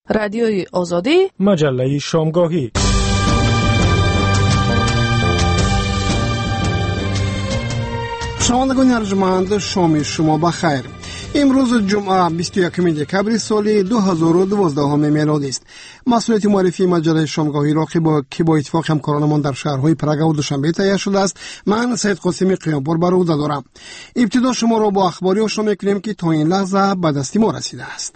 رادیوی آزادی، مجله شامگاهی. شنوندگان ارجمند، شام شما بخیر. امروز جمعه 21 دکبر سال 2012 میلادی است. مسئولیت معرفی مجله شامگاهی را که با اتفاق همکارانمان در شهرهای پرگ و دوشنبه تهیه شده است، من سید قاسمی قیامپور بر عهده دارم. ابتدا شما را با اخباری آشنا می‌کنیم که تا این لحظه به دست ما رسیده است.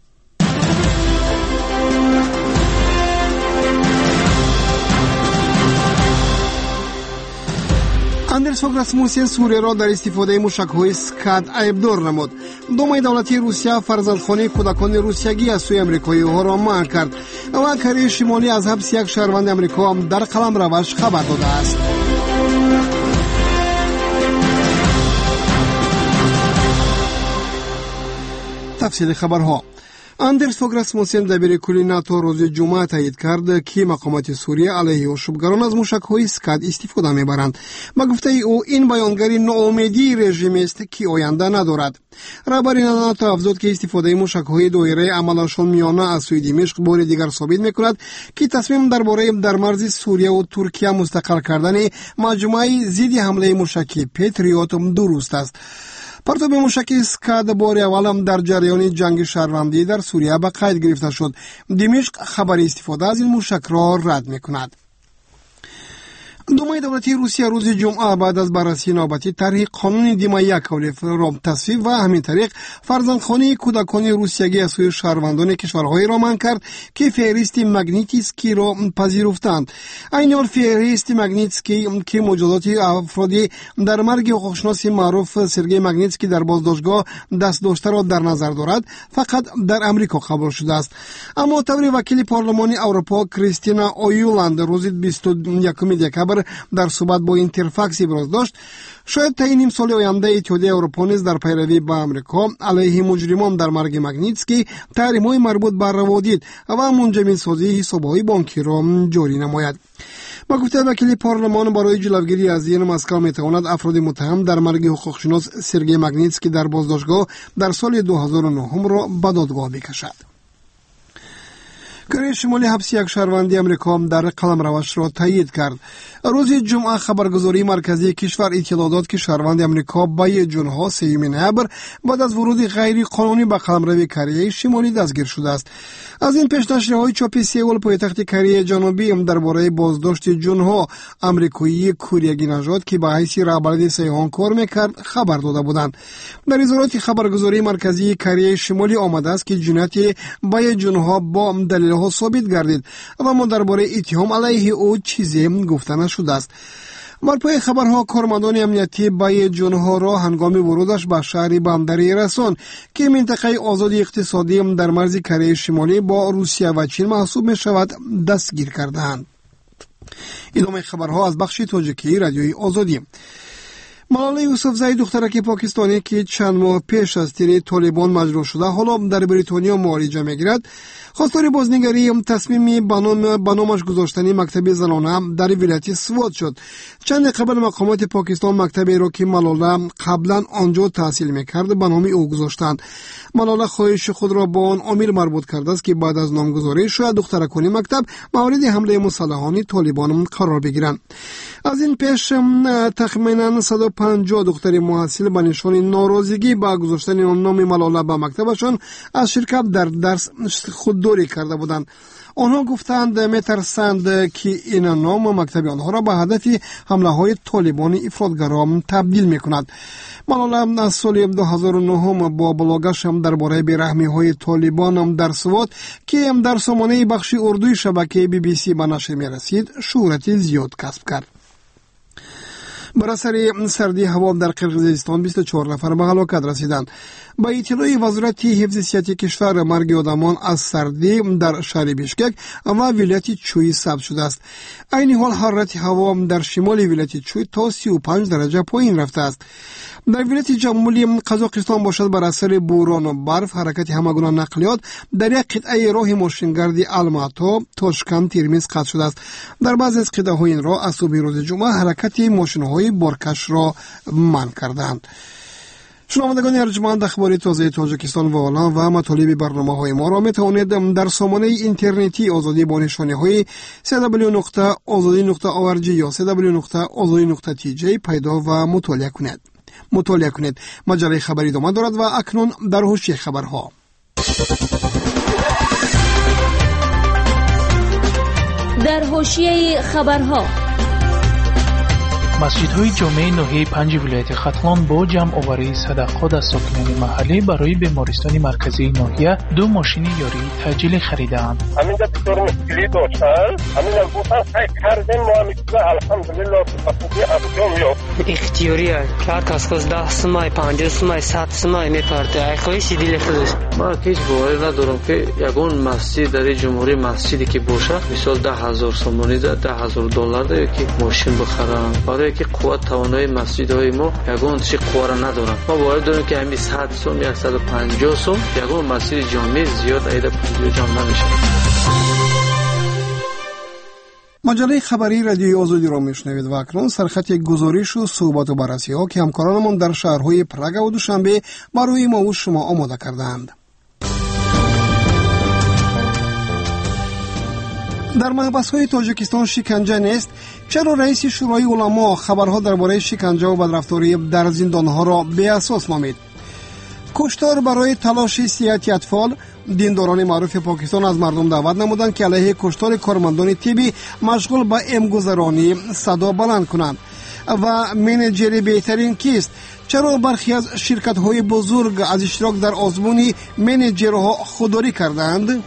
اندرس فوگ راسموسن سوریه را در استفاده موشک‌های اسکاد عیبدار نمود. دومای دولتی روسیه فرزندخانه کودکان روسیگی از سوی امریکایی‌ها را منع کرد و کره شمالی از حبس یک شهروند امریکا در قلمروش خبر داده است. تفصیل خبرها. اندرس فوگ راسموسن دبیر کلی ناتو روز جمعه تایید کرد که مقامات سوریه علیه اشغالگران از موشک‌های اسکاد استفاده می‌برند. با گفته او این بیانگری ناامیدی رژیم است که آینده ندارد. رهبر ناتو افزود که استفاده موشک‌های دایره عملشان میانه از سوی دمشق بار دیگر ثابت می‌کند که تصمیم درباره در مرز سوریه و ترکیه مستقل کردن مجموعه ضد حمله موشکی پتریوت درست است. پرتاب موشک اسکاد بار اول در جریان جنگ شهروندی در سوریه به قید گرفته شد. دمشق خبر استفاده از این موشک را رد می‌کند. دومای دولتی روسیه روز جمعه بعد از بررسی نوبتی طرح قانون دما یک را تصویب و همین طریق فرزندخانه کودکان روسیگی از سوی شهروندان کشورهای را منع کرد که فهرست ماگنیتسکی را پذیرفتند. این حال فهرست ماگنیتسکی که مجازات افرادی در مرگ حقوقشناس معروف سرگئی ماگنیتسکی در بازداشتگاه دست داشته را در نظر دارد فقط در امریکا قبول شده است. اما طور وکیل پارلمان اروپا کریستینا اویولند روز 21 دکبر در صحبت با اینترفاکس ابراز داشت شاید تا نیم سال آینده اتحادیه اروپا نیز در پیروی با امریکا علیه مجرمان در مرگ ماگنیتسکی تحریم‌های مربوط به روادید و منجمد سازی حساب‌های بانکی را جاری نماید. با گفته وکیل پارلمان برای جلوگیری از این مسئله میتواند افراد متهم در مرگ حقوقشناس سرگئی ماگنیتسکی در بازداشتگاه در سال 2009 را به دادگاه بکشد. کره شمالی حبس یک شهروند امریکا در قلمروش را تایید کرد. روز جمعه خبرگزاری مرکزی کشور اطلاع داد که شهروند امریکا به جنها 3 نوامبر بعد از ورود غیر قانونی به قلمرو کره شمالی دستگیر شده است. از این پیش نشریه‌های چاپی سئول پایتخت کره جنوبی درباره بازداشت جنها امریکایی کوریایی نژاد که به حیث رهبر سیاحان کار می‌کرد خبر داده بودند. در اظهارات خبرگزاری مرکزی کره شمالی آمده است که جنایت به جنها با دلیل ثابت گردید و ما درباره اتهام علیه او چیزی گفته نشده است. برپای خبرها کارمندان امنیتی بای جنها را هنگام ورودش به شهر بندری رسان که منطقه آزاد اقتصادی در مرز کره شمالی با روسیه و چین محسوب می شود دستگیر کردند. ادامه خبرها از بخش تاجیکی رادیوی آزادی. ملاله یوسفزئی دخترک پاکستانی که چند ماه پیش از تیر طالبان مجروح شده حالا در بریتانیا معالجه می‌گیرد خواستار بازنگری تصمیم به نامش گذاشتن مکتب زنانه در ولایت سوات شد. چند قبل مقامات پاکستان مکتبی را که ملاله قبلا آنجا تحصیل می‌کرد به نام او گذاشتند. ملاله خواهش خود را با آن امیر مربوط کرده است که بعد از نامگذاری شاید دخترکان مکتب مورد حمله مسلحانه طالبان قرار بگیرند. از این پیش تخمینا 150 دختر محصل به نشان ناراضگی با گذاشتن نام ملاله به مکتبشان از شرکت در درس خودداری کرده بودند. آنها گفتند میترسند که این نام مکتب آنها را به هدف حمله های طالبان افراطگرا تبدیل میکند. ملاله از سال 2009 با بلاگش درباره بیرحمی های طالبان در سوات که در سامانه بخش اردوی شبکه BBC به نشر میرسید شهرت زیاد کسب کرد. بر اثر سردی هوا در قرقیزستان 24 نفر به هلاکت رسیدند. با اطلاع وزارت حفظ صحت کشور مرگ آدمان از سردی در شهر بیشکک و ولایت چوی ثبت شده است. این حال حرارت هوا در شمال ولایت چوی تا 35 درجه پایین رفته است. در ولایت جمهوری قزاقستان باشد بر اثر بوران و برف حرکت همگونه نقلیات در یک قطعه راه ماشینگردی الماتا تاشکند ترمیز قطع شده است. در بعضی از قطعه‌های این راه از صبح روز جمعه حرکت ماشین‌های بارکش را منع کردند. شنوندگان ارجمند، اخبار تازه تاجیکستان و عالم و مطالب برنامه‌های ما را می‌توانید در سامانه اینترنتی آزادی با نشانه‌های www.azadi.org یا www.azadi.tj پیدا و مطالعه کنید. مجله خبری ادامه دارد و اکنون در حوشی خبرها. در حوشیه خبرها، مسجدهای جامع ناحیه 5 ولایت ختلان با جمع آوری صدقات از ساکنان محلی برای بیمارستان مرکزی ناحیه 2 ماشین یاری تعجیل خریدند. همینجا دکتر مشکلی داشتن، همینجا گفتن خیلی کردیم ما همیشه الحمدلله بخوبی انجام یافت. اختیاری است که هر کس خواست 10 سمای 50 سمای 100 سمای میپرده خواهشی دیل خودش. ما هیچ باوری ندارم که یگان مسجد در جمهوری مسجدی که باشه مثال 10,000 سومانی ده 10,000 دلار ده که ماشین بخرن، برای که قوت توانایی مسجدهای ما یگان چی قواره ندارن. ما باید داریم که همین 100 سوم 150 سوم یگان مسجد جامع زیاد ایده 50 جامع نمیشه. مجله خبری رادیوی آزادی را میشنوید و اکنون سرخط گزارش و صحبت و بررسی ها که همکارانمان در شهرهای پراگ و دوشنبه برای ما و شما آماده کردند. در محبس‌های تاجیکستان شکنجه نیست. چرا رئیس شورای علما خبرها درباره شکنجه و بدرفتاری در زندانها را بی اساس نامید؟ کشتار برای تلاش صحت اطفال. دینداران معروف پاکستان از مردم دعوت نمودند که علیه کشتار کارمندان طبی مشغول به امگذرانی صدا بلند کنند. و منیجر بهترین کیست؟ چرا برخی از شرکت‌های بزرگ از اشتراک در آزمون منیجرها خودداری کردند؟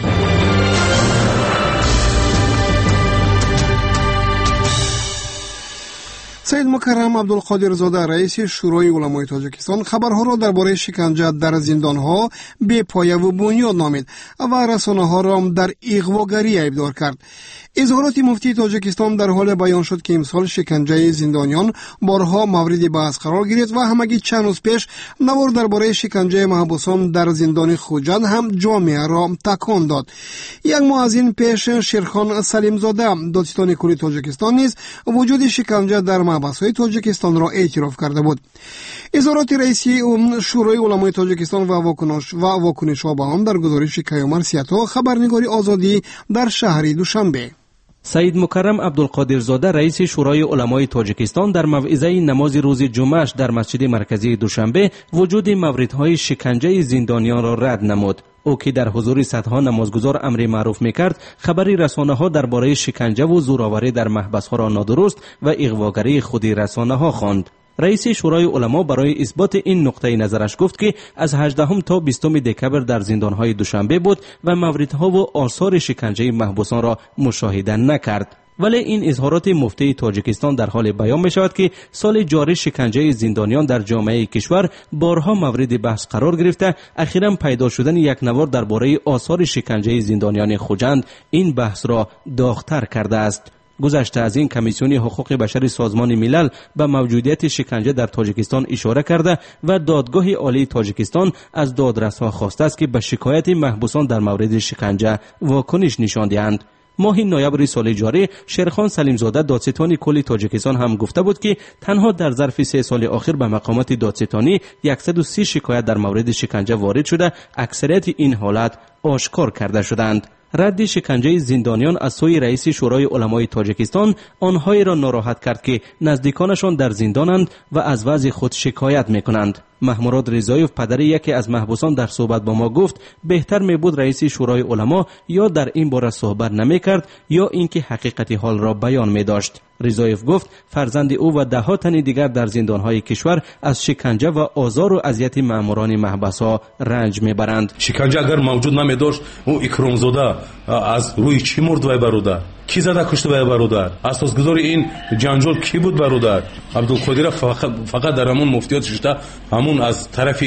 سید مکرم عبدالقادر زاده رئیس شورای علمای تاجیکستان خبرها را درباره شکنجه در زندانها بی پایه و بنیاد نامید و رسانه‌ها را در اغواگری ایبدار کرد. اظهارات مفتی تاجیکستان در حال بیان شد که امسال شکنجه زندانیان بارها مورد بحث قرار گرفت و همگی چند روز پیش نوار درباره شکنجه محبوسان در زندان خوجند هم جامعه را تکان داد. یک ماه از این پیش شیرخان سلیم زاده دادستان کلی تاجیکستان نیز وجود شکنجه در محبس‌های تاجیکستان را اعتراف کرده بود. اظهارات رئیس شورای علمای تاجیکستان و واکنش‌ها به آن در گزارش کیومر سیاتا خبرنگاری آزادی در شهر دوشنبه. سید مکرم عبدالقادر زاده رئیس شورای علمای تاجیکستان در موعظه نماز روز جمعه در مسجد مرکزی دوشنبه وجود موردهای شکنجه زندانیان را رد نمود. او که در حضور صدها نمازگزار امر معروف میکرد، خبری رسانه‌ها درباره شکنجه و زورآوری در محبس‌ها را نادرست و اغواگری خود رسانه‌ها خواند. رئیس شورای علما برای اثبات این نقطه نظرش گفت که از 18 تا 20 دکبر در زندان‌های دوشنبه بود و موردها و آثار شکنجه محبوسان را مشاهده نکرد. ولی این اظهارات مفتی تاجیکستان در حال بیان می شود که سال جاری شکنجه زندانیان در جامعه کشور بارها مورد بحث قرار گرفته. اخیراً پیدا شدن یک نوار درباره آثار شکنجه زندانیان خوجند این بحث را داغ‌تر کرده است. گذشته از این کمیسیون حقوق بشر سازمان ملل به موجودیت شکنجه در تاجیکستان اشاره کرده و دادگاه عالی تاجیکستان از دادرس‌ها خواسته است که به شکایت محبوسان در مورد شکنجه واکنش نشان دهند. ماه نوامبر سال جاری شیرخان سلیم زاده دادستان کلی تاجیکستان هم گفته بود که تنها در ظرف 3 سال اخیر به مقامات دادستانی 130 شکایت در مورد شکنجه وارد شده، اکثریت این حالات آشکار کرده شدند. رد شکنجه زندانیان از سوی رئیس شورای علمای تاجیکستان آنهایی را ناراحت کرد که نزدیکانشان در زندانند و از وضع خود شکایت میکنند. محمود رضایف پدر یکی از محبوسان در صحبت با ما گفت بهتر میبود رئیس شورای علما یا در این باره صحبت نمیکرد یا اینکه حقیقت حال را بیان میداشت. رضایف گفت فرزند او و 10 تن دیگر در زندانهای کشور از شکنجه و آزار و اذیت ماموران محبس‌ها رنج میبرند. شکنجه اگر موجود نمیداشت او اکرامزاده از روی چی مرد وای برادر؟ کی زده کشته وای برادر؟ اساسگذار این جنجال کی بود برادر؟ عبدالقادر فقط در همون مفتیات شده همون از طرف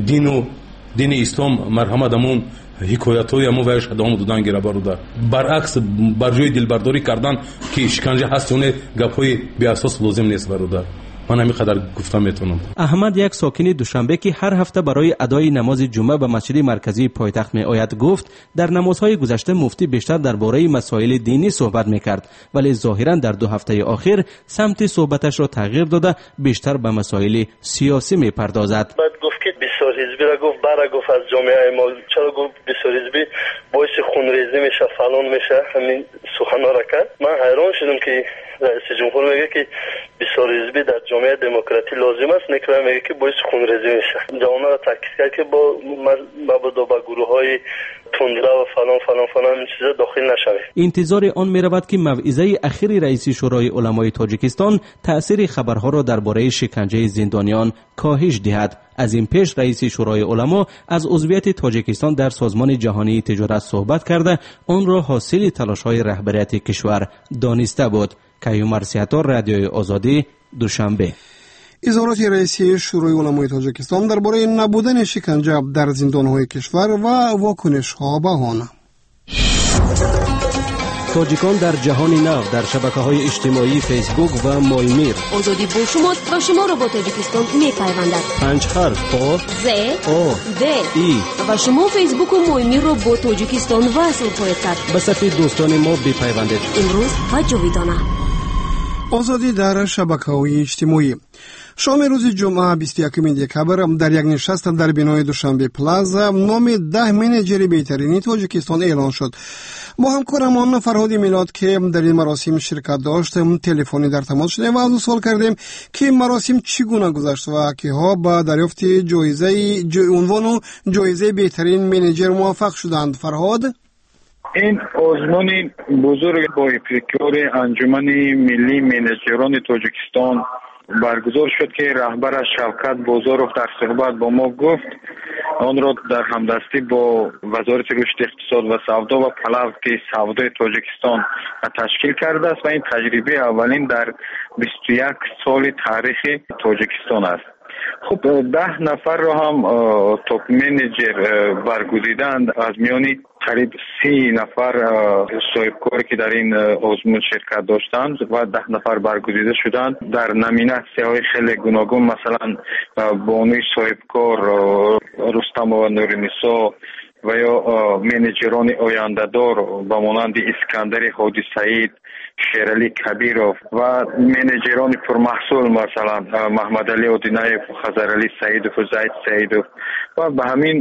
دین اسلام مرحمت همون حکایت‌های همون وایش ادامه دادن گیره برادر. برعکس بر جای دلبرداری کردن که شکنجه هست اون گپ‌های بی اساس لازم نیست برادر. من همینقدر گفتم میتونم. احمد، یک ساکن دوشنبه که هر هفته برای ادای نماز جمعه به مسجد مرکزی پایتخت می آید، گفت در نمازهای گذشته مفتی بیشتر درباره مسائل دینی صحبت میکرد، ولی ظاهرا در 2 هفته اخیر سمت صحبتش را تغییر داده بیشتر به مسائل سیاسی میپردازد. گفت که بسیار حزبی را گفت برای گفت از جامعه ما چرا گفت بسیار حزبی باعث خونریزی میشه فلان میشه همین سخنا را کرد. من حیران شدم که رئیس جمهور میگه که بسیار حزبی در جامعه دموکراتی لازم است، نکره میگه که باعث خونریزی میشه. جوانان را تاکید کرد که با مبادا با گروه های تندرو و فلان این چیزا داخل نشوه. انتظار آن میرود که موعظه اخیر رئیس شورای علمای تاجیکستان تأثیر خبرها را درباره شکنجه زندانیان کاهش دهد. از این پیش رئیس شورای علما از عضویت تاجیکستان در سازمان جهانی تجارت صحبت کرده آن را حاصل تلاش‌های رهبریت کشور دانسته بود. کیومر سیاتار، رادیوی آزادی، دوشنبه. اظهارات رئیس شورای علمای تاجیکستان درباره نبودن شکنجه در زندان‌های کشور و واکنش‌ها به آن. تاجیکان در جهان نو در شبکه‌های اجتماعی فیسبوک و مایمیر. آزادی با شماست و شما را با تاجیکستان می‌پیوندد. 5 حرف آ ز او د ای و شما فیسبوک و مایمیر را با تاجیکستان وصل خواهید کرد. به صفحه دوستان ما بپیوندید. امروز و جاویدانه. آزادی در شبکه‌های اجتماعی. شام روز جمعه 21 دکبر در یک نشست در بنای دوشنبه پلازا نام 10 منیجر بهترین تاجیکستان اعلان شد. با همکارمان فرهاد میلاد که در این مراسم شرکت داشت تلفنی در تماس شدیم و از او سوال کردیم که مراسم چگونه گذشت و کیها با دریافت عنوان و جایزه بهترین منیجر موفق شدند. فرهاد: این آزمون بزرگ با ابتکار انجمن ملی منیجران تاجیکستان برگزار شد که رهبر شوکت بازاروف در صحبت با ما گفت آن را در همدستی با وزارت رشد اقتصاد و سودا و پلو که سودای تاجیکستان تشکیل کرده است و این تجربه اولین در 21 سال تاریخ تاجیکستان است. خب 10 نفر را هم توپ منیجر برگزیدند. از میانی قریب 30 نفر صاحبکاری که در این آزمون شرکت داشتند و 10 نفر برگزیده شدند در نامیناسی‌های خیلی گوناگون، مثلا بانوی صاحبکار رستم و نورنیسا و یا منیجران آینده‌دار با مانند اسکندر هادی سعید، شیرعلی کبیروف و منیجران پرمحصول مثلا محمد علی اودینایف، خضرعلی سعیدوف و زید سعیدوف و به همین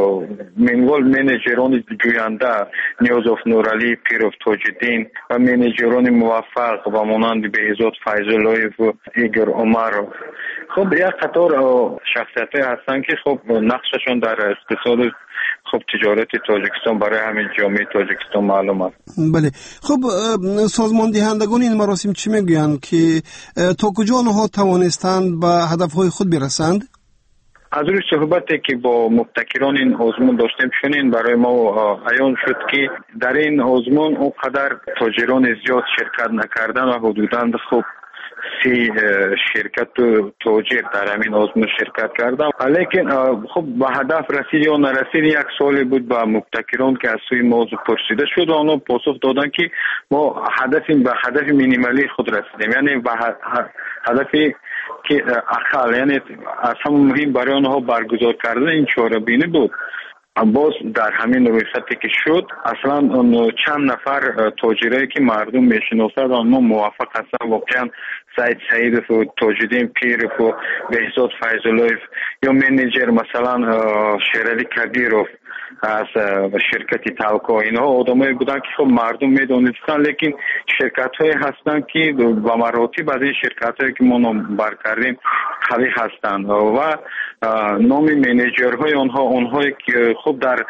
منوال منیجران جوینده نیازوف نورعلی، پیروف تاج‌الدین و منیجران موفق و مانند بهزاد فیض‌الله‌ایف و ایگور عمرو. خب یک قطار شخصیت‌های هستند که خب نقششون در اقتصاد خب تجارت تاجیکستان برای همین جامعه تاجیکستان معلوم است. بله. خب سازمان دهندگان این مراسم چی میگویند که تا کجا آنها توانستند به هدفهای خود برسند؟ از روی صحبتی که با مبتکران این آزمون داشتیم شنین برای ما عیان شد که در این آزمون اونقدر تاجران زیاد شرکت نکردن و حدوداً خب 30 شرکت و تاجر در همین آزمون شرکت کردن، لیکن خب به هدف رسید یا نرسید یک سوالی بود به مبتکران که از سوی موضوع پرسیده شد و آنها پاسخ دادن که ما به هدف مینیمالی خود رسیدیم، یعنی به هدفی که اقل، یعنی از همون مهم برای آنها برگزار کردن این چهاربینی بود. باز در همین رویخطی که شد اصلا چند نفر تاجرایی که مردم میشناسند آنها موفق هستند واقعا سعید سعیدوف و تاج‌الدین پیروف و بهزاد فیض‌الله‌ایف یا منیجر مثلا شیرعلی کبیروف از شرکت تالکو، اینها آدمایی بودن که خب مردم میدونستن، لیکن شرکت های هستن که با مراتب از این شرکت هایی که ما بر کردیم قوی هستند و نام منیجرهای اونهایی که خب در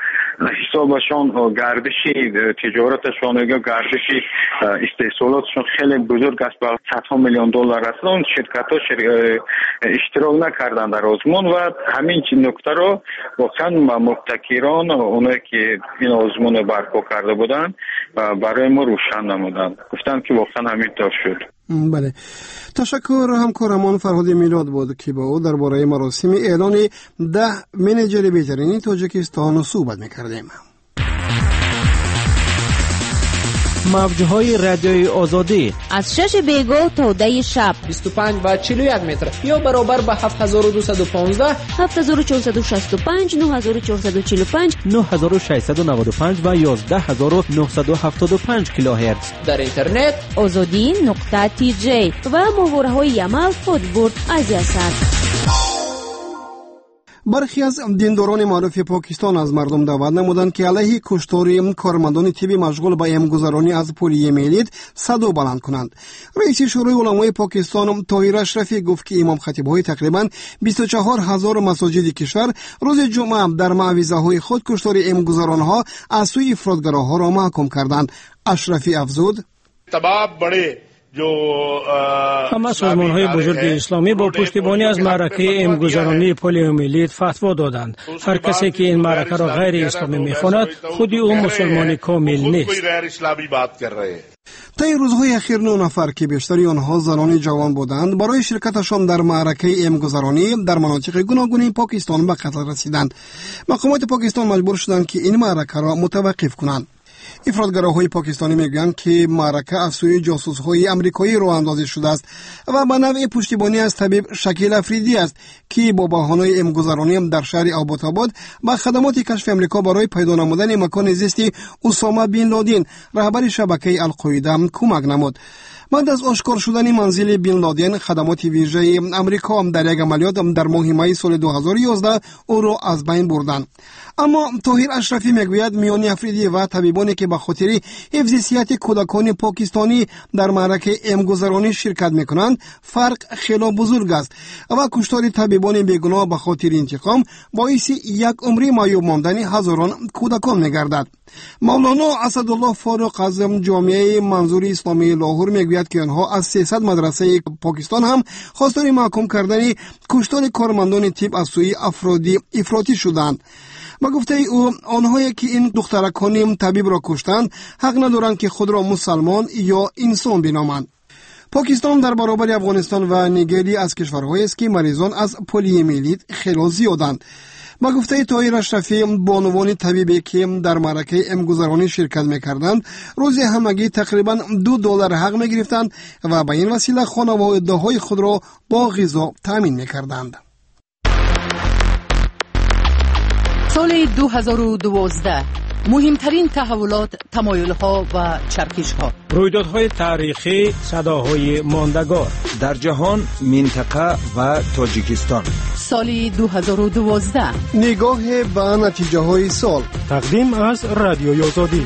حسابشان گردشی تجارتشان یا گردشی استحصالاتشان خیلی بزرگ است، با صدها میلیون دلار است، اون شرکت ها اشتراک نکردن در آزمون و همین نکته رو واقعا مبتکران اونایی که این آزمون برپا کرده بودن برای ما روشن نمودن، گفتن که واقعا همینطور شد. بله، تشکر. همکارمان فرهاد میلاد بود که با او درباره مراسم اعلان 10 منیجر بهترین تاجیکستان صحبت می‌کردیم. موجهای رادیوی آزادی از 6 بیگاه تا 10 شب 25 و 41 متر یا برابر به 7215 7465 9445 9695 و 11975 کیلوهرتز. در اینترنت azadi.tj و موارهای عمل فوتبورد آزیا سر. برخی از دینداران معروف پاکستان از مردم دعوت نمودند که علیه کشتار کارمندان طبی مشغول به امگذرانی از پلیه میلید صدا بلند کنند. رئیس شورای علمای پاکستان طاهر اشرفی گفت که امام خطیب‌های تقریباً 24000 مساجد کشور روز جمعه در معوضه‌های خود کشتار امگذرانها از سوی افراطگراها را محکوم کردند. اشرفی افزود: همه سازمان‌های بزرگ اسلامی با پشتیبانی از معرکه امگذرانی پلیومیلیت فتوا دادند. هر کسی که این معرکه را غیر اسلامی می‌خواند خودی او مسلمان کامل نیست. طی روزهای اخیر 9 نفر که بیشتری آنها زنان جوان بودند برای شرکتشان در معرکه امگذرانی در مناطق گوناگون پاکستان به قتل رسیدند. مقامات پاکستان مجبور شدند که این معرکه را متوقف کنند. افراطگراهای پاکستانی میگویند که معرکه از سوی جاسوس‌های آمریکایی راه اندازی شده است و به نوع پشتیبانی از طبیب شکیل افریدی است که با بهانه امگذرانی در شهر آبادآباد با خدمات کشف آمریکا برای پیدا نمودن مکان زیست اسامه بن لادن رهبر شبکه القاعده کمک نمود. بعد از آشکار شدن منزل بن لادن، خدمات ویژه آمریکا در یک عملیات در ماه می سال 2011 او را از بین بردند. اما طاهر اشرفی میگوید میان افریدی و طبیبانی که به خاطر حفظ صحت کودکان پاکستانی در معرکه امگذرانی شرکت میکنند فرق خیلی بزرگ است و کشتار طبیبان بیگناه به خاطر انتقام باعث یک عمر معیوب ماندن هزاران کودکان میگردد. مولانا اسدالله فاروق از جامعه منظور اسلامی لاهور میگوید که آنها از 300 مدرسه پاکستان هم خواستار محکوم کردن کشتار کارمندان طب از سوی افراطی شدند. با گفته او آنهایی که این دخترکان طبیب را کشتند حق ندارند که خود را مسلمان یا انسان بنامند. پاکستان در برابر افغانستان و نیگری از کشورهایی است که مریضان از پلیومیلیت خیلی زیادند. با گفته طاهر اشرفی بانوان طبیبی که در معرکه امگذرانی شرکت میکردند روز همگی تقریبا $2 حق میگرفتند و به این وسیله خانواده‌های خود را با غذا تامین میکردند. سال 2012 مهمترین تحولات، تمایل‌ها و چرخش‌ها، رویدادهای تاریخی، صداهای ماندگار در جهان، منطقه و تاجیکستان. سال 2012 نگاه به نتیجه‌های سال، تقدیم از رادیوی آزادی.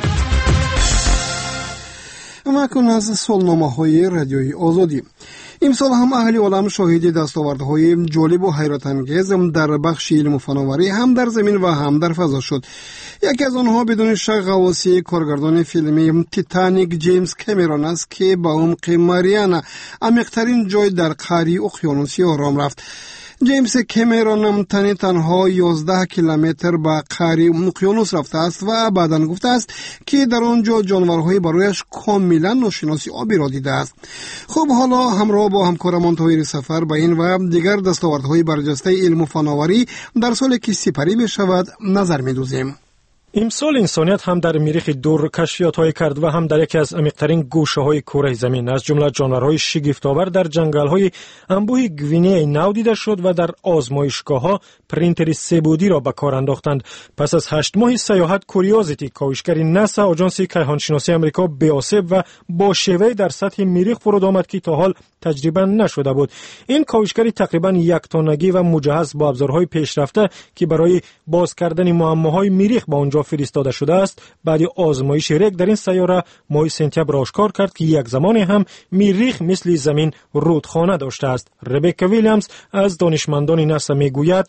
مکن از سالنامه‌های رادیوی آزادی. امسال هم اهل عالم شاهد دستاوردهای جالب و حیرت انگیز در بخش علم و فناوری هم در زمین و هم در فضا شد. یکی از آنها بدون شک غواصی کارگردان فیلم تیتانیک جیمز کامرون است که به عمق ماریانا، عمیق‌ترین جای در قاره اقیانوسی آرام رفت. جیمز کامرون تنها 11 کیلومتر به قاره اقیانوس رفته است و بعداً گفته است که در آنجا جانورهای برایش کاملا ناشناسی آبی را دیده است. خب حالا همراه با همکارمان طاهر سفر به این و دیگر دستاوردهای برجسته علم و فناوری در سالی که سپری بشود نظر می‌دوزیم. امسال انسانیت هم در مریخ دور کشفیات‌های کرد و هم در یکی از عمیق‌ترین گوشه‌های کره زمین از جمله جانورهای شگفت‌آور در جنگل‌های انبوه گوینه نو دیده شد و در آزمایشگاه‌ها پرینتر سه‌بعدی را به کار انداختند. پس از 8 ماه سیاحت، کوریوزیتی کاوشگر ناسا آژانس کیهانشناسی آمریکا به آسیب و با شیوه در سطح مریخ فرود آمد که تا حال تجربه نشده بود. این کاوشگر تقریباً 1 تنگی و مجهز با ابزارهای پیشرفته که برای باز کردن معماهای مریخ با آنجا فرستاده شده است، بعد آزمایش ریگ در این سیاره ماه سپتامبر آشکار کرد که یک زمان هم مریخ مثل زمین رودخانه داشته است. ربکا ویلیامز از دانشمندان ناسا میگوید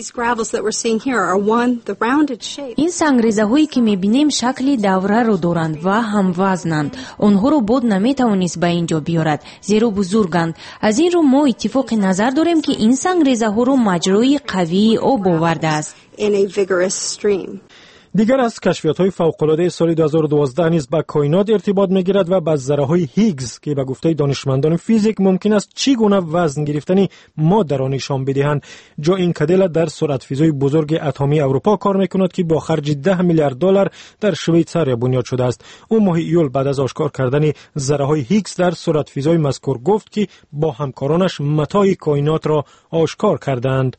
این سنگریزه‌هایی که می‌بینیم شکل دوره رو دارند و هم وزنند. آنها رو باد نمی‌توانست به اینجا بیارد زیرا بزرگند. از این رو ما اتفاق نظر داریم که این سنگریزه‌ها رو مجرای قوی آب آورده است. دیگر از کشفیات‌های فوق‌العاده سال 2012 نیز با کائنات ارتباط می‌گیرد و با ذره‌های هیگز که به گفته دانشمندان فیزیک ممکن است چگونه وزن گرفتنی ماده را نشان بدهند. جوین کادلا در سرعت‌فیزای بزرگ اتمی اروپا کار می‌کند که با خرج 10 میلیارد دلار در شویتزاریا بنیاد شده است. او ماه ایول بعد از آشکار کردن ذره‌های هیگز در سرعت‌فیزای مذکور گفت که با همکارانش متاع کائنات را آشکار کردند.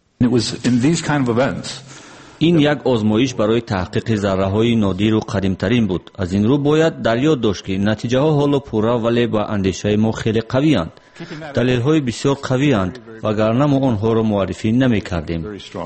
این یک آزمایش برای تحقیق ذره‌های نادر و قدیم‌ترین بود. از این رو باید در یاد داشت که نتیجه‌ها حالا پورا ولی با اندیشه ما خیلی قوی‌اند. دلیل‌های بسیار قوی‌اند وگرنه ما آنها را معرفی نمی‌کردیم.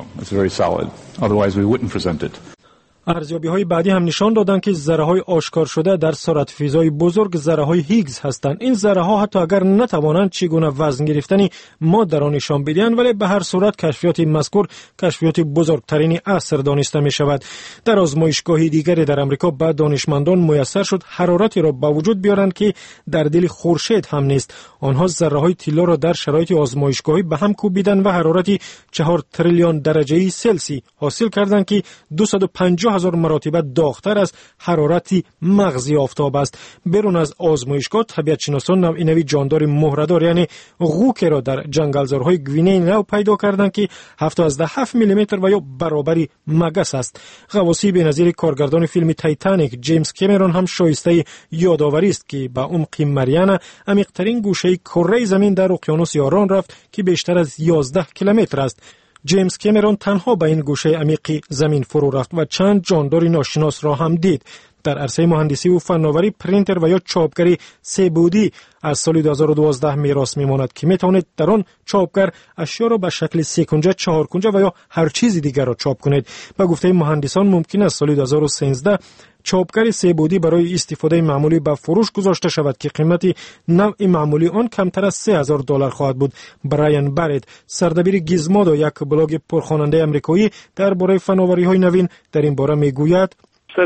ارزیابی‌های بعدی هم نشان دادند که ذره‌های آشکار شده در سرعت‌فیزای بزرگ ذره‌های هیگز هستند. این ذره‌ها حتی اگر نتوانند چگونه وزن گرفتنی ماده را نشان بدهند ولی به هر صورت کشفیات مذکور کشفیات بزرگترین عصر دانسته می‌شود. در آزمایشگاه دیگری در آمریکا به دانشمندان میسر شد حرارتی را به وجود بیارند که در دل خورشید هم نیست. آنها ذره‌های طلا را در شرایط آزمایشگاهی به هم کوبیدند و حرارتی 4 تریلیون درجه سلسی حاصل کردند که 250,000 مراتب داغ‌تر از حرارت مغز آفتاب است. بیرون از آزمایشگاه طبیعت شناسان نوعی جاندار مهره‌دار یعنی غوک را در جنگلزارهای گوینه نو پیدا کردند که 7 میلیمتر و یا برابری مگس است. غواصی بنظیر کارگردان فیلم تایتانیک جیمز کامرون هم شایسته یادآوری است که به عمق مریانا عمیق‌ترین گوشه کره زمین در اقیانوس آرام رفت که بیشتر از 11 کیلومتر است. جیمز کامرون تنها به این گوشه عمیق زمین فرو رفت و چند جاندار ناشناس را هم دید. در عرصه مهندسی و فناوری پرینتر و یا چاپگری سه بعدی از سال 2012 میراث میماند که میتواند در آن چاپگر اشیا را به شکل 3 کنجه، 4 کنجه و یا هر چیز دیگر را چاپ کند. به گفته مهندسان ممکن است سال 2013 چاپگر سه بعدی برای استفاده معمولی به فروش گذاشته شود که قیمت نوع معمولی آن کمتر از $3,000 خواهد بود. برایان بارت سردبیر گیزمودو یک بلاگ پرخواننده آمریکایی درباره فناوری‌های نوین در این باره میگوید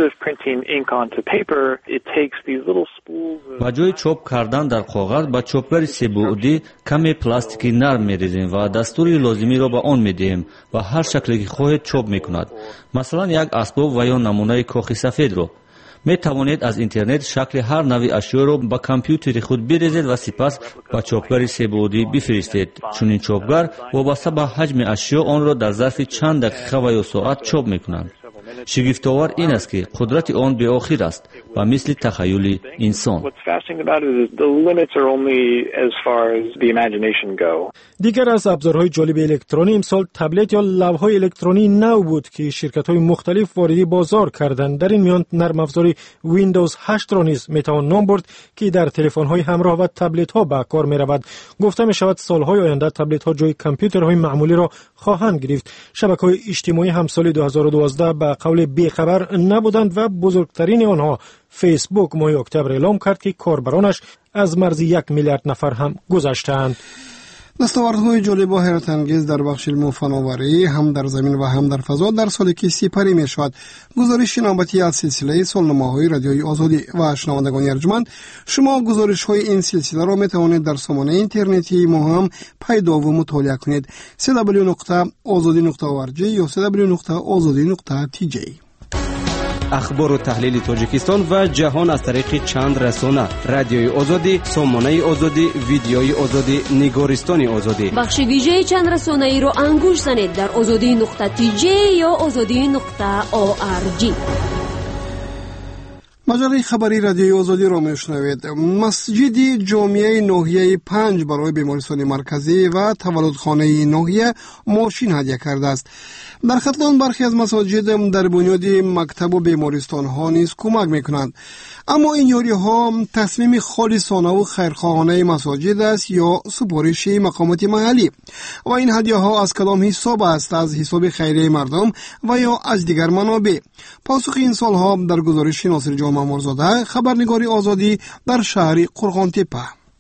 با جای چاپ کردن در کاغذ با چاپگر سه بعدی کمی پلاستیکی نرم می‌ریزیم و دستوری لازمی را به آن می‌دهیم و هر شکلی که خواهید چاپ می‌کند. مثلا یک اسباب و یا نمونه کاخ سفید را می توانید از اینترنت شکل هر نوع اشیا را با کامپیوتر خود بریزید و سپس با چاپگر سه بعدی بفرستید. چون این چاپگر وابسته به حجم اشیا آن را در ظرف چند دقیقه و یا ساعت چاپ می‌کنند. شگفت‌آور این است که قدرت آن به آخر است و مثل تخیل انسان. دیگر از ابزارهای جالب الکترونی امسال تبلت یا لوح‌های الکترونی نو بود که شرکت‌های مختلف واردی بازار کردند. در این میان نرم افزار ویندوز 8 را نیز میتوان نام برد که در تلفن‌های همراه و تبلت‌ها به کار می‌رود. گفته می‌شود سال‌های آینده تبلت‌ها جای کامپیوترهای معمولی را خواهند گرفت. شبکه‌های اجتماعی هم سال 2012 به قول بیخبر نبودند و بزرگترین آنها فیسبوک ماه اکتبر اعلام کرد که کاربرانش از مرز 1 میلیارد نفر هم گذشتند. دستاوردهای جالب و حیرت انگیز در بخش علم و فناوری هم در زمین و هم در فضا در سالی که سپری می شود. گزارش نوبتی از سلسله سالنامه‌های رادیوی آزادی و شنوندگان ارجمند، شما گزارش‌های این سلسله را می توانید در سامانه اینترنتی ما هم پیدا و مطالعه کنید. www.azadi.org یا www.azadi.tj. اخبار و تحلیل تاجیکستان و جهان از طریق چند رسانه: رادیوی آزادی، سامانه آزادی، ویدیوی آزادی، نگارستان آزادی. بخش ویژه چند رسانه ای را انگوش زنید در azadi.tj یا azadi.org. مجله خبری رادیوی آزادی را میشنوید. مسجد جامعه ناحیه 5 برای بیمارستان مرکزی و تولدخانه ناحیه ماشین هدیه کرده است. در ختلان برخی از مساجد در بنیاد مکتب و بیمارستان ها نیز کمک میکنند. اما این یاری ها تصمیم خالصانه و خیرخواهانه مساجد است یا سپارش مقامات محلی و این هدیه ها از کدام حساب است؟ از حساب خیریه مردم و یا از دیگر منابع؟ پاسخ این سال ها در گزارش ناصر جان مامورزاده، خبرنگار آزادی در شهر قرغان تپه.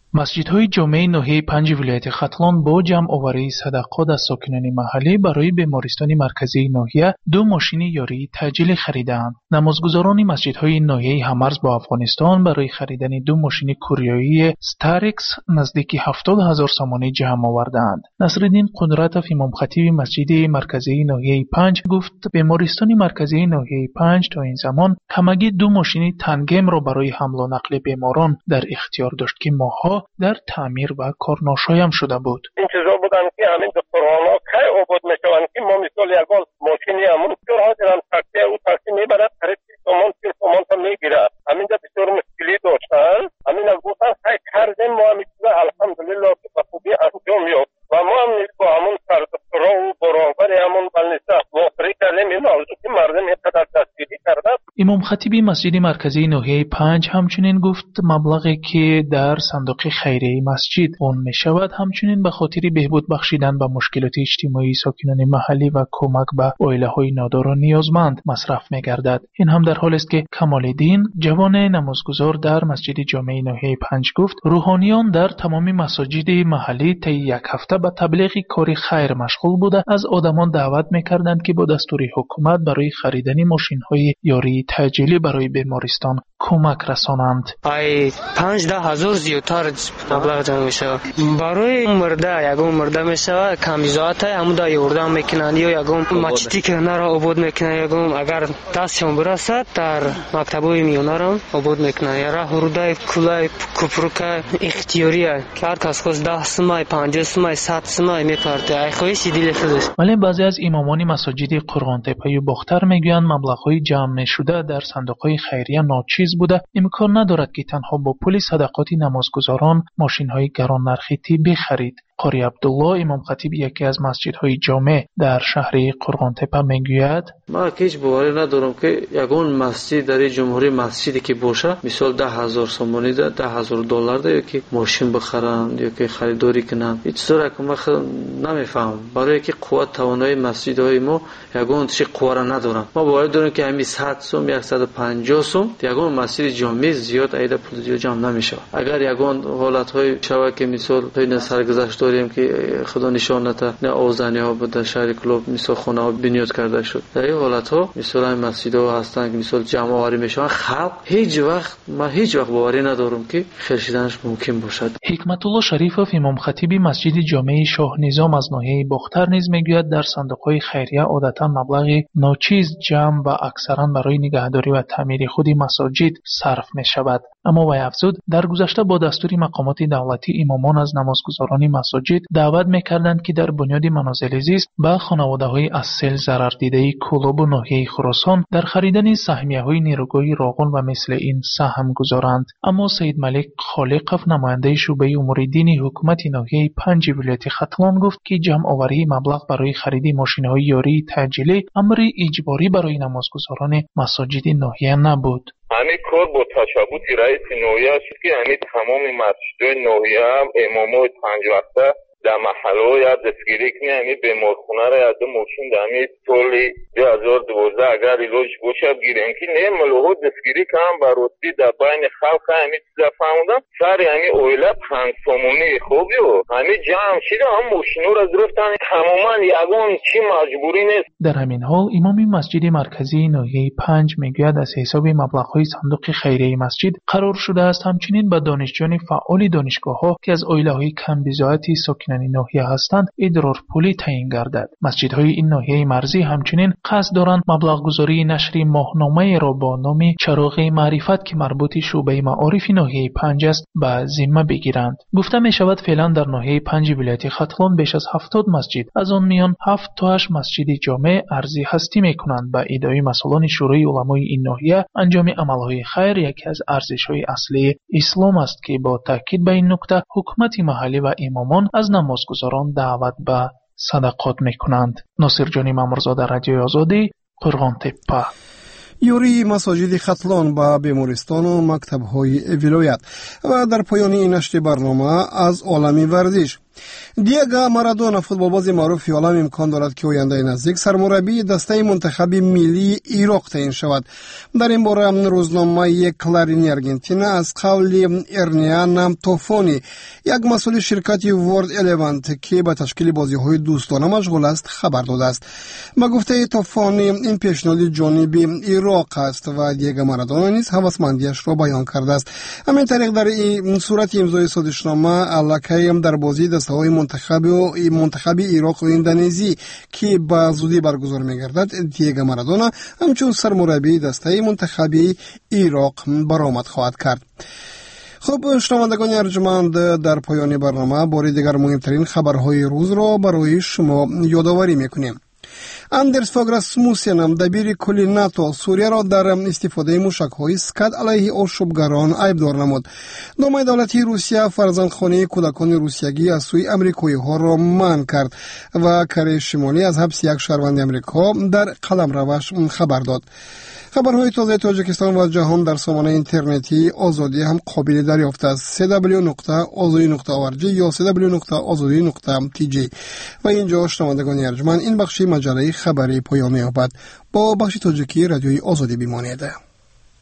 مسجدهای جامع ناحیه 5 ولایت ختلان با جمع آوری صدقات از ساکنان محلی برای بیمارستان مرکزی ناحیه 2 ماشین یاری تعجیلی خریدند. نمازگزاران مسجدهای ناحیه همرز با افغانستان برای خریدن 2 ماشین کوریایی ستارکس نزدیک 70,000 سامانه جمع آوردند. نصرالدین قدرتов امام خطیب مسجد مرکزی ناحیه 5 گفت بیمارستان مرکزی ناحیه 5 تا این زمان کمکی 2 ماشین تانگم را برای حمل و نقل بیماران در اختیار داشت که ماه‌ها در تعمیر و کار ناشایم شده بود. انتظار بودن که همین دکترها کی عبود میشوند که ما مثال یگان ماشینی همون دکترها دارن تاکسی میبرد خرید سامان تا میگیره. همین در بسیار مشکلی داشتن. همین از گفتن سعی کردیم ما همین چیزا الحمدلله که به خوبی انجام یافت و ما هم با همون سر دکترها و برابر همون بلنسه موافقت کردیم این موضوع که مردم اینقدر دستگیری کردن. امام خطیب مسجد مرکزی ناحیه 5 همچنین گفت مبلغی که در صندوق خیریه مسجد اون می شود همچنین به خاطر بهبود بخشیدن به مشکلات اجتماعی ساکنان محلی و کمک به عائله‌های نادار و نیازمند مصرف می گردد. این هم در حالی است که کمال‌الدین جوان نمازگزار در مسجد جامع ناحیه 5 گفت روحانیان در تمام مساجد محلی طی یک هفته به تبلیغ کار خیر مشغول بوده از آدمان دعوت می‌کردند که با دستور حکومت برای خریدن ماشین‌های یاری تعجیلی برای بیمارستان کمک رسانند. ای 15,000 زیادتر مبلغ جمع میشه. برای یگون مرده میشه کمیزات همون دا یوردن میکنن یا یگون مچتی که نرا عبود میکنن یگون اگر دستشون برسد در مکتبای میونه را عبود میکنن یا هرودای کلای کپروکا اختیاریه که هر کس خود 10 سمای 50 سمای 100 سمای میپرده ای خواهی سیدیل خودش. ولی بعضی از امامان مساجد قرغان تپه و باختر میگویند مبلغ‌های جمع شده در صندوق‌های خیریه ناچیز بوده، امکان ندارد که تنها با پول صدقات نمازگزاران ماشین‌های گران نرخی بخرید. قاری عبدالله امام خطیب یکی از مسجدهای جامع در شهر قرغان تپه میگوید ما هیچ باوری ندارم که یگان مسجد در جمهوری مسجدی که باشه مثال 10,000 سومانی ده 10,000 دلار ده یا که ماشین بخرن یا که خریداری کنن هیچ طور که من نمیفهم برای که قوت توانایی مسجدهای ما یگان چه قوت ندارن. ما باوری داریم که همین 100 سوم 150 سوم یگان مسجد جامع زیاد ایده پول زیاد جمع نمیشه. اگر یگان حالت‌های شوه که مثال این سرگذشت داریم که خدا نشان نده نه اوزانی ها در شهر کلوب مثال خونه ها بنیاد کرده شد در این حالت ها مثلا مسجد ها هستن که مثال جمع آوری میشن خلق هیچ وقت باوری ندارم که خرشیدنش ممکن باشد. حکمت الله شریفов امام خطیب مسجد جامع شاه نظام از ناحیه باختر نیز میگوید در صندوق های خیریه عادتا مبلغی ناچیز جمع و اکثرا برای نگهداری و تعمیر خود مساجد صرف می شود. اما وی افزود در گذشته با دستور مقامات دولتی امامان از نمازگزاران مساجد دعوت می‌کردند که در بنیاد منازل زیست به خانواده‌های از سیل ضرر دیده کلوب و ناحیه خراسان در خریدن سهمیه‌های نیروگاه راغون و مثل این سهم گذارند. اما سید ملک خالقov نماینده شعبه امور دینی حکومت ناحیه 5 ولایت ختلان گفت که جمع آوری مبلغ برای خرید ماشین‌های یاری تعجیلی امر اجباری برای نمازگزاران مساجد ناحیه نبود. همین کار با تشبوت رئیس ناحیه است که همین تمام مسجدهای ناحیه هم امامای 5 وقته در محله یا دستگیری کنه همین بیمارخونه را از دو ماشین در همین سال 2012 اگر ایلاج باشه بگیرن که نه ملوها دستگیری کنم براستی در بین خلق همین چیزا فهموندم سر همین اویله 5 سامونی خوبی و همین جمع شده هم ماشینو را گرفتن تماما یگان چی مجبوری نیست. در همین حال امام مسجد مرکزی ناحیه 5 میگوید از حساب مبلغ‌های صندوق خیریه مسجد قرار شده است همچنین به دانشجویان فعال دانشگاه‌ها که از عائله‌های کم بضاعتی ساکنان ناحیه هستند ادرار پولی تعیین گردد. مسجدهای این ناحیه مرزی همچنین قصد دارند مبلغ گذاری نشر ماهنامه را با نام چراغ معرفت که مربوط شعبه معارف ناحیه 5 است به ذمه بگیرند. گفته می شود فعلا در ناحیه 5 ولایت ختلان بیش از 70 مسجد از آن میان 7 تا 8 مسجد جامع ارزی هستی می کنند. به ادعای مسئولان شورای علمای این ناحیه انجام عملهای خیر یکی از ارزش‌های اصلی اسلام است که با تاکید به این نکته حکومت محلی و امامان از نمازگزاران دعوت به صدقات میکنند. ناصر جانی مامورزاده، رادیوی آزادی، قرغان تپه. یوری مساجد ختلان به بیمارستان و مکتب‌های ولایت. و در پایان این نشر برنامه از عالم ورزش دیگو مارادونا فوتبالباز معروف عالم امکان دارد که آینده نزدیک سرمربی دسته منتخب ملی عراق تعیین شود. در این باره روزنامه کلارین آرژانتین از قول ارنیان توفونی، یک مسئول شرکت ورد الیونت که به تشکیل بازی‌های دوستانه مشغول است، خبر داده است. با گفته توفونی این پیشنهاد جانبی عراق است و دیگو مارادونا نیز هوسمندیش را بیان کرده است. همین طریق در این صورت امضای سازشنامه علاقه در بازی دسته‌های منتخب عراق و اندونزی که به زودی برگزار می‌گردد، دیگو مارادونا همچون سرمربی دسته منتخبی عراق برآمد خواهد کرد. خب شنوندگان ارجمند، در پایان برنامه بار دیگر مهمترین خبرهای روز را برای شما یادآوری می‌کنیم. اندرس فوگ راسموسن دبیر کل ناتو سوریه را در استفاده موشک‌های اسکاد علیه آشوبگران عیبدار نمود. نمای دولتی روسیه فرزندخانه کودکان روسیگی از سوی امریکایی‌ها را منع کرد و کره شمالی از حبس یک شهروند امریکا در قلمروش خبر داد. خبرهای تازه تاجیکستان و جهان در سامانه اینترنتی آزادی هم قابل دریافت است. www.azadi.org یا www.azadi.tg. و اینجا شنوندگان ارجمند این بخش مجله خبری پایان می‌یابد. با بخش تاجیکی رادیوی آزادی بمانید.